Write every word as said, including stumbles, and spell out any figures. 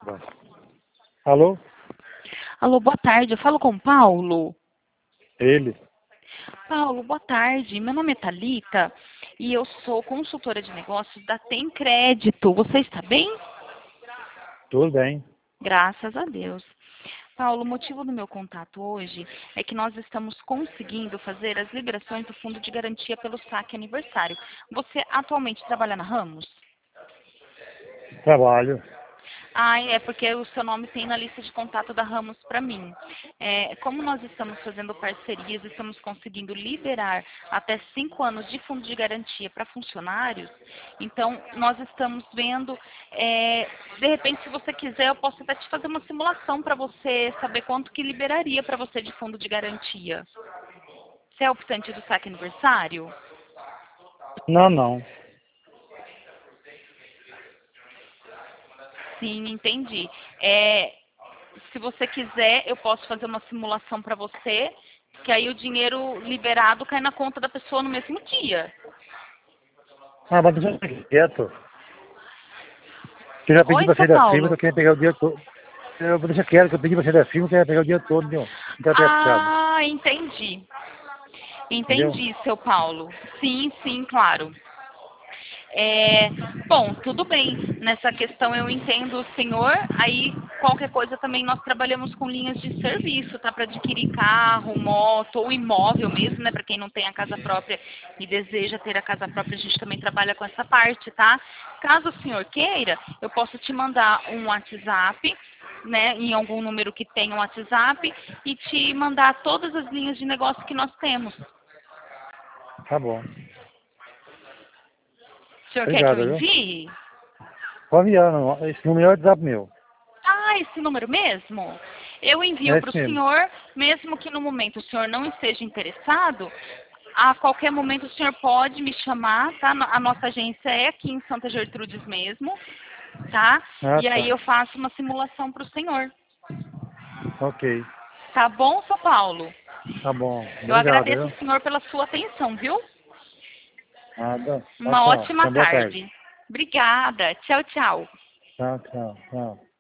Bom. Alô? Alô, boa tarde. Eu falo com o Paulo. Ele? Paulo, boa tarde. Meu nome é Thalita e eu sou consultora de negócios da Tem Crédito. Você está bem? Tudo bem. Graças a Deus. Paulo, o motivo do meu contato hoje é que nós estamos conseguindo fazer as liberações do fundo de garantia pelo saque aniversário. Você atualmente trabalha na Ramos? Trabalho. Ah, é porque o seu nome tem na lista de contato da Ramos para mim. É, como nós estamos fazendo parcerias, estamos conseguindo liberar até cinco anos de fundo de garantia para funcionários, então nós estamos vendo, é, de repente, se você quiser, eu posso até te fazer uma simulação para você saber quanto que liberaria para você de fundo de garantia. Você é optante do saque aniversário? Não, não. Sim, entendi. É, se você quiser, eu posso fazer uma simulação para você, que aí o dinheiro liberado cai na conta da pessoa no mesmo dia. Ah, mas deixa quieto. Eu já pedi Oi, pra seu sair da firma, Paulo. eu queria pegar o dia todo. Eu vou deixar quieto, que eu pedi pra sair da firma, eu queria pegar o dia todo, entendeu? Não quero pegar puxado. Ah, entendi. Entendeu? Entendi, seu Paulo. Sim, sim, claro. É, bom, tudo bem. Nessa questão eu entendo o senhor. Aí, qualquer coisa também nós trabalhamos com linhas de serviço, tá? Para adquirir carro, moto ou imóvel mesmo, né? Para quem não tem a casa própria e deseja ter a casa própria, a gente também trabalha com essa parte, tá? Caso o senhor queira, eu posso te mandar um WhatsApp, né? Em algum número que tenha um WhatsApp e te mandar todas as linhas de negócio que nós temos. Tá bom. O senhor quer que eu Obrigado, viu? envie? Pode enviar, não. Esse número é o WhatsApp meu. Ah, esse número mesmo? Eu envio É para esse o mesmo. senhor, mesmo que no momento o senhor não esteja interessado, a qualquer momento o senhor pode me chamar, tá? A nossa agência é aqui em Santa Gertrudes mesmo, tá? Ah, E aí tá. eu faço uma simulação para o senhor. Ok. Tá bom, São Paulo? Tá bom. Eu Obrigado, agradeço viu? o senhor pela sua atenção, viu? Nada. Tchau, Uma tchau. ótima Tenha boa tarde. tarde. Obrigada. Tchau, tchau. Tchau, tchau, tchau.